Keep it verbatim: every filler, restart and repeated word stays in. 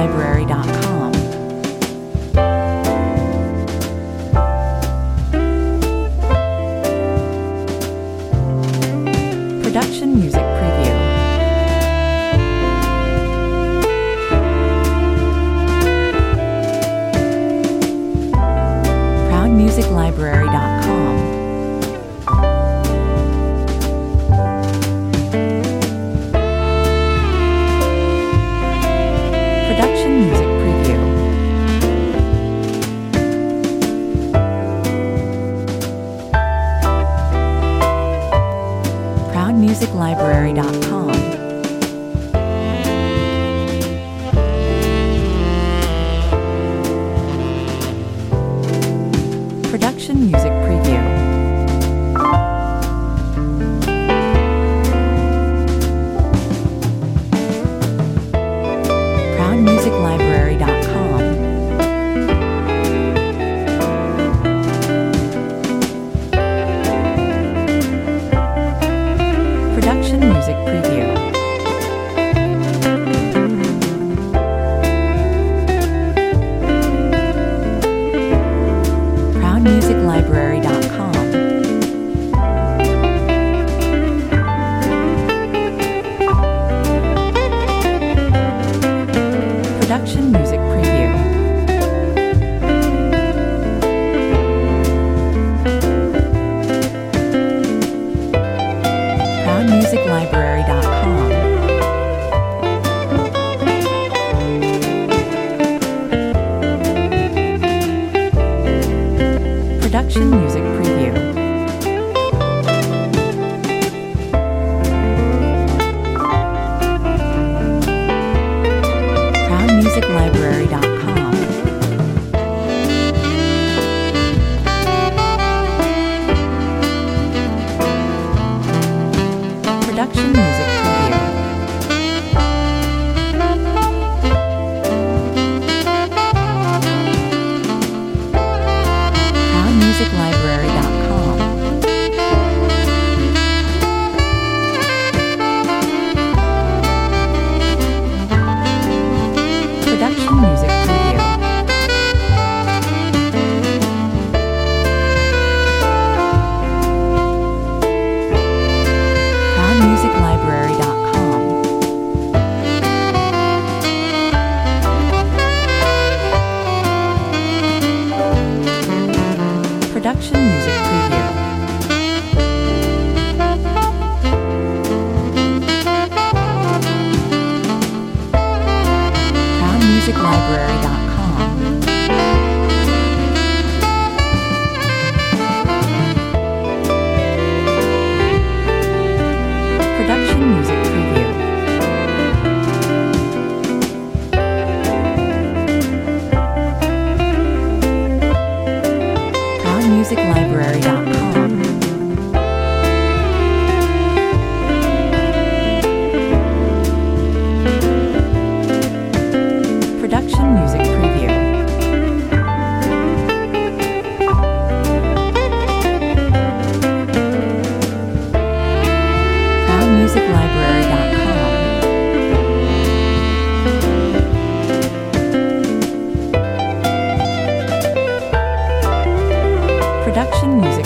library dot com. Production Music Preview. proud music library dot com. Production Music Preview. proud music library dot com. Production Music Preview. proud music library dot com. Production Music Preview. proud music library dot com. Production Music Preview. proud music library dot com. Production Music Preview. proud music library dot com. Production Music Preview. proud music library dot com. Production Music Preview. proud music library dot com. Production Music Preview. proud music library dot com. Production Music Preview. proud music library dot com. Production Music Preview. proud music library dot com. Production Music